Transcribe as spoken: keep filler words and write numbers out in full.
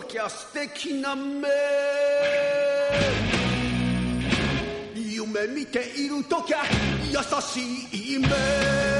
きゃ素敵な目夢見ているときゃ優しい目